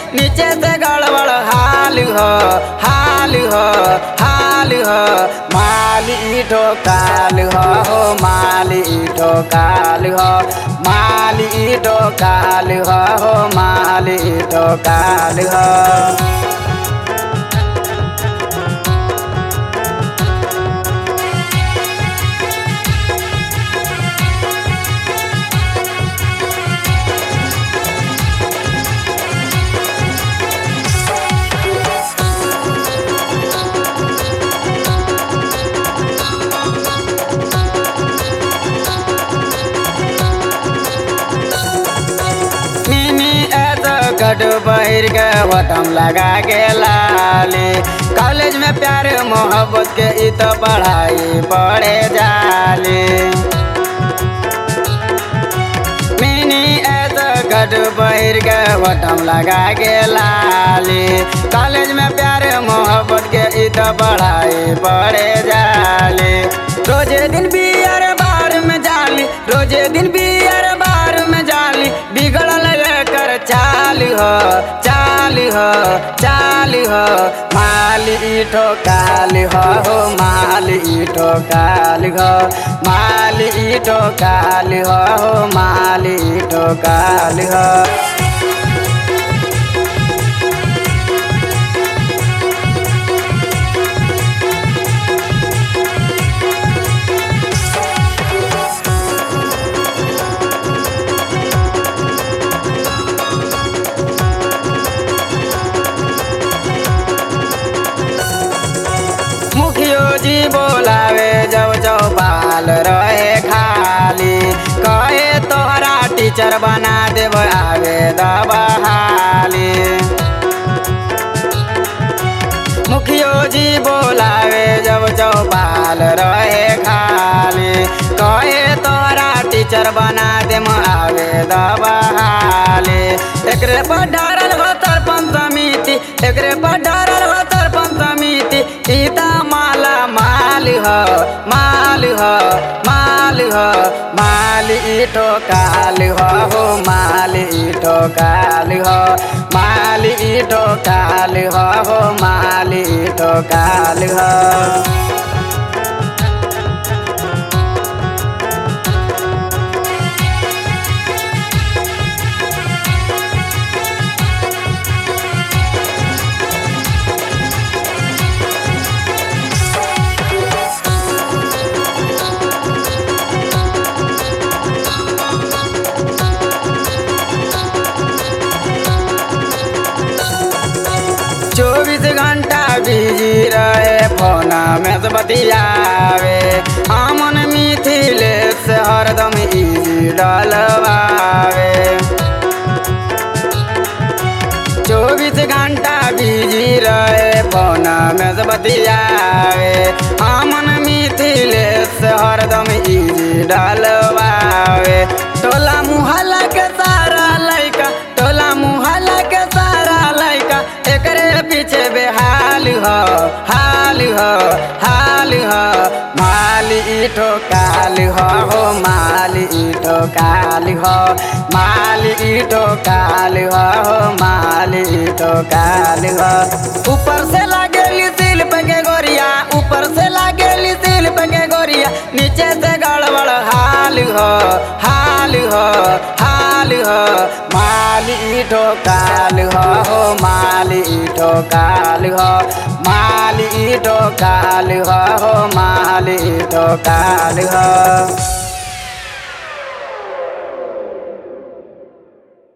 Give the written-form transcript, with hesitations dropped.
नीचे से गड़बड़ हाल हो हाल हो हाल हो। माली ठोकाल हो माली ठोकाल हो माली ठोकाल हो माली ठोकाल हो। गढ़ बहिर के बटम लगा के लाली कॉलेज में प्यार मोहब्बत के इ तो पढ़ाई पढ़े जाली। मिनी ऐसा गढ़ बहिर के बटम लगा के लाली कॉलेज में प्यार मोहब्बत के इ तो पढ़ाई पढ़े जाली। रोजे दिन बियर बार में जाली रोजे दिन बियर बार में जाली बिगड़ल कर चाल हो चाल हो चाल हो। माली ठोकाल हो माली ठोकाल हो माली ठोकाल हो माली ठोकाल हो। जी बोलावे जब चौपाल रहे खाली कहे तोहरा टीचर बना देव आवे दबहाली। मुखियो जी बोलावे जब चौपाल रहे खाली कहे तोहरा टीचर बना देव आवे दबहाली। एकरे पर डारल हो सरपंच समिति एकरे पर डारल हो सरपंच समिति सीता माला माल हो माल हो माल हो माली ठोकाल हो माली ठोकाल हो माली ठोकाल हो माली ठोकाल हो। चौबीस घंटा बिजी रहे फोन में से बतियावे अमन मिथिलेश से हरदम इजी डलवावे। 24 घंटा बिजी रहे फोन में से बतियावे अमन मिथिलेश से हरदम इजी डलवावे। टोला मुहल्ला के सारा लइका टोला मुहल्ला के सारा लइका एकरे पीछे बेहाल हो हाल हो हाल हो। माली ठोकाल हो माली ठोकाल हो माली ठोकाल हो माली ठोकाल हो। ऊपर से लागेली सिल पे के गोरिया ऊपर से लागेली सिल पे के गोरिया नीचे से गड़बड़ हाल हो हाल हो हाल हो। माली ठोकाल हो माली ठोकाल हो माली ठोकाल हो माली ठोकाल हो।